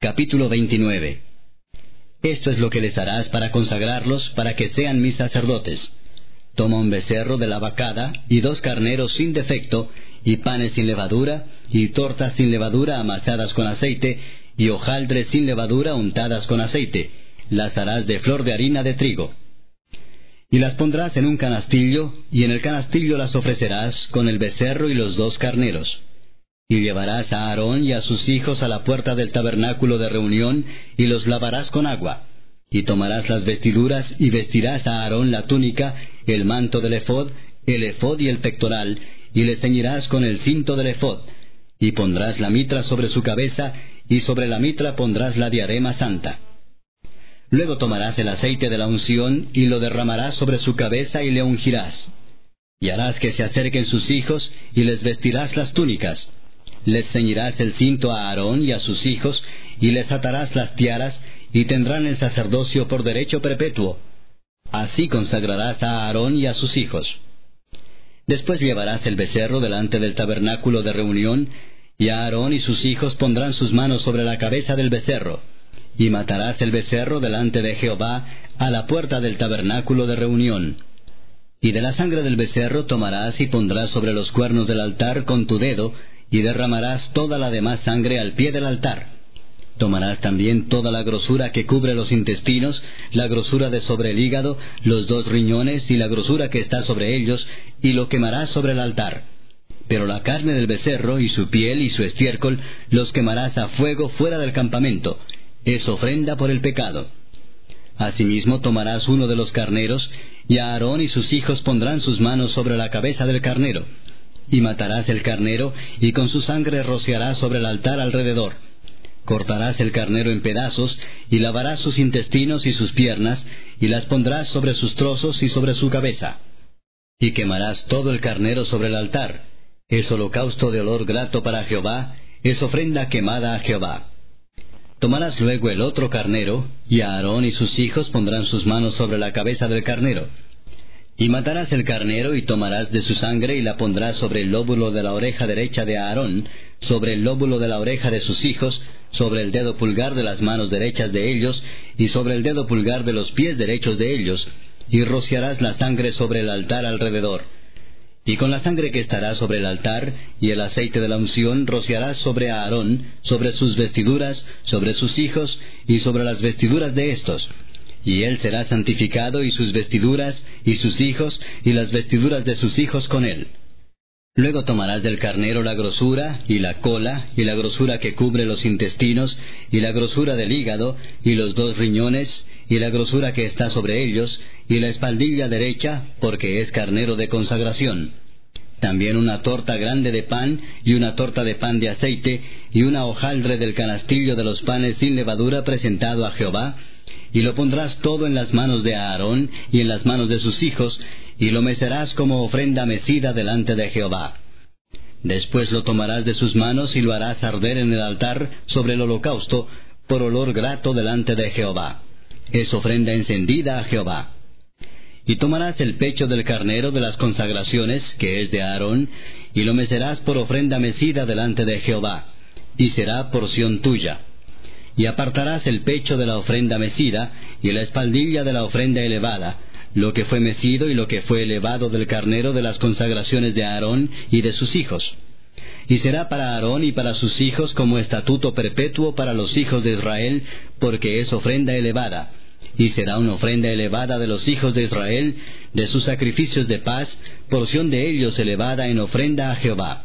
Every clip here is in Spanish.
Capítulo 29. Esto es lo que les harás para consagrarlos, para que sean mis sacerdotes. Toma un becerro de la vacada, y 2 carneros sin defecto, y panes sin levadura, y tortas sin levadura amasadas con aceite, y hojaldres sin levadura untadas con aceite. Las harás de flor de harina de trigo. Y las pondrás en un canastillo, y en el canastillo las ofrecerás con el becerro y los 2 carneros. Y llevarás a Aarón y a sus hijos a la puerta del tabernáculo de reunión, y los lavarás con agua. Y tomarás las vestiduras, y vestirás a Aarón la túnica, el manto del ephod y el pectoral, y le ceñirás con el cinto del ephod. Y pondrás la mitra sobre su cabeza, y sobre la mitra pondrás la diadema santa. Luego tomarás el aceite de la unción, y lo derramarás sobre su cabeza, y le ungirás. Y harás que se acerquen sus hijos, y les vestirás las túnicas. Les ceñirás el cinto a Aarón y a sus hijos, y les atarás las tiaras, y tendrán el sacerdocio por derecho perpetuo. Así consagrarás a Aarón y a sus hijos. Después llevarás el becerro delante del tabernáculo de reunión, y Aarón y sus hijos pondrán sus manos sobre la cabeza del becerro. Y matarás el becerro delante de Jehová a la puerta del tabernáculo de reunión. Y de la sangre del becerro tomarás y pondrás sobre los cuernos del altar con tu dedo, y derramarás toda la demás sangre al pie del altar. Tomarás también toda la grosura que cubre los intestinos, la grosura de sobre el hígado, los 2 riñones y la grosura que está sobre ellos, y lo quemarás sobre el altar. Pero la carne del becerro y su piel y su estiércol los quemarás a fuego fuera del campamento. Es ofrenda por el pecado. Asimismo tomarás uno de los carneros, y Aarón y sus hijos pondrán sus manos sobre la cabeza del carnero. Y matarás el carnero, y con su sangre rociarás sobre el altar alrededor. Cortarás el carnero en pedazos, y lavarás sus intestinos y sus piernas, y las pondrás sobre sus trozos y sobre su cabeza. Y quemarás todo el carnero sobre el altar. Es holocausto de olor grato para Jehová, es ofrenda quemada a Jehová. Tomarás luego el otro carnero, y Aarón y sus hijos pondrán sus manos sobre la cabeza del carnero. Y matarás el carnero, y tomarás de su sangre, y la pondrás sobre el lóbulo de la oreja derecha de Aarón, sobre el lóbulo de la oreja de sus hijos, sobre el dedo pulgar de las manos derechas de ellos, y sobre el dedo pulgar de los pies derechos de ellos, y rociarás la sangre sobre el altar alrededor. Y con la sangre que estará sobre el altar, y el aceite de la unción, rociarás sobre Aarón, sobre sus vestiduras, sobre sus hijos, y sobre las vestiduras de éstos. Y él será santificado, y sus vestiduras, y sus hijos, y las vestiduras de sus hijos con él. Luego tomarás del carnero la grosura, y la cola, y la grosura que cubre los intestinos, y la grosura del hígado, y los 2 riñones, y la grosura que está sobre ellos, y la espaldilla derecha, porque es carnero de consagración. También una torta grande de pan, y una torta de pan de aceite, y una hojaldre del canastillo de los panes sin levadura presentado a Jehová, y lo pondrás todo en las manos de Aarón y en las manos de sus hijos, y lo mecerás como ofrenda mecida delante de Jehová. Después lo tomarás de sus manos y lo harás arder en el altar sobre el holocausto, por olor grato delante de Jehová. Es ofrenda encendida a Jehová. Y tomarás el pecho del carnero de las consagraciones, que es de Aarón, y lo mecerás por ofrenda mecida delante de Jehová, y será porción tuya. Y apartarás el pecho de la ofrenda mecida, y la espaldilla de la ofrenda elevada, lo que fue mecido y lo que fue elevado del carnero de las consagraciones de Aarón y de sus hijos. Y será para Aarón y para sus hijos como estatuto perpetuo para los hijos de Israel, porque es ofrenda elevada. Y será una ofrenda elevada de los hijos de Israel, de sus sacrificios de paz, porción de ellos elevada en ofrenda a Jehová.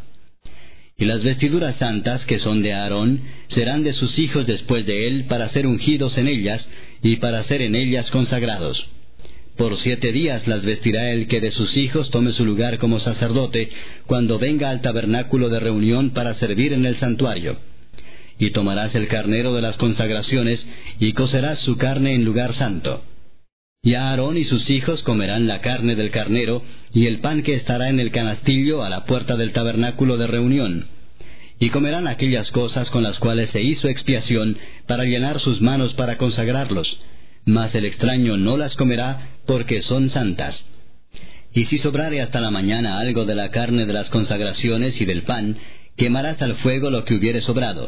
Y las vestiduras santas, que son de Aarón, serán de sus hijos después de él, para ser ungidos en ellas, y para ser en ellas consagrados. Por 7 días las vestirá el que de sus hijos tome su lugar como sacerdote, cuando venga al tabernáculo de reunión para servir en el santuario. Y tomarás el carnero de las consagraciones, y cocerás su carne en lugar santo. Y Aarón y sus hijos comerán la carne del carnero, y el pan que estará en el canastillo a la puerta del tabernáculo de reunión. Y comerán aquellas cosas con las cuales se hizo expiación, para llenar sus manos para consagrarlos. Mas el extraño no las comerá, porque son santas. Y si sobrare hasta la mañana algo de la carne de las consagraciones y del pan, quemarás al fuego lo que hubiere sobrado.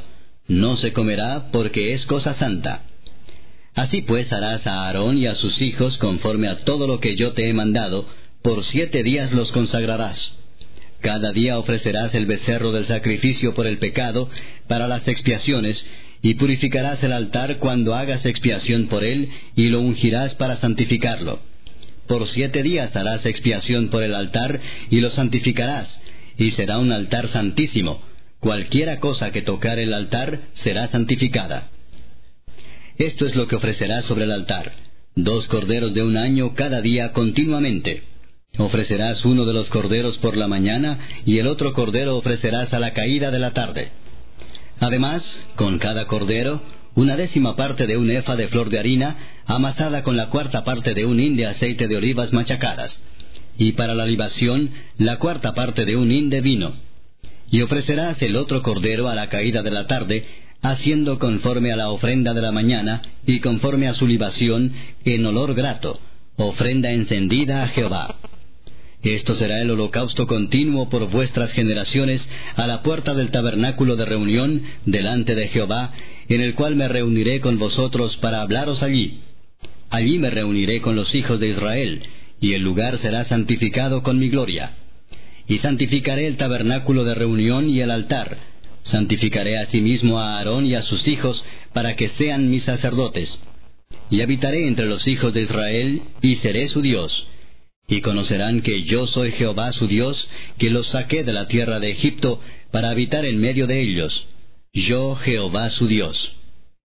no se comerá porque es cosa santa. Así pues harás a Aarón y a sus hijos conforme a todo lo que yo te he mandado, por 7 días los consagrarás. Cada día ofrecerás el becerro del sacrificio por el pecado para las expiaciones, y purificarás el altar cuando hagas expiación por él, y lo ungirás para santificarlo. Por 7 días harás expiación por el altar, y lo santificarás, y será un altar santísimo. Cualquiera cosa que tocar el altar será santificada. Esto es lo que ofrecerás sobre el altar: 2 corderos de 1 año cada día continuamente. Ofrecerás uno de los corderos por la mañana, y el otro cordero ofrecerás a la caída de la tarde. Además, con cada cordero, 1/10 parte de un efa de flor de harina, amasada con la 1/4 parte de un hin de aceite de olivas machacadas. Y para la libación, la 1/4 parte de un hin de vino. Y ofrecerás el otro cordero a la caída de la tarde, haciendo conforme a la ofrenda de la mañana, y conforme a su libación, en olor grato, ofrenda encendida a Jehová. Esto será el holocausto continuo por vuestras generaciones a la puerta del tabernáculo de reunión delante de Jehová, en el cual me reuniré con vosotros para hablaros allí. Allí me reuniré con los hijos de Israel, y el lugar será santificado con mi gloria. Y santificaré el tabernáculo de reunión y el altar. Santificaré asimismo a Aarón y a sus hijos, para que sean mis sacerdotes. Y habitaré entre los hijos de Israel, y seré su Dios. Y conocerán que yo soy Jehová su Dios, que los saqué de la tierra de Egipto, para habitar en medio de ellos. Yo, Jehová su Dios.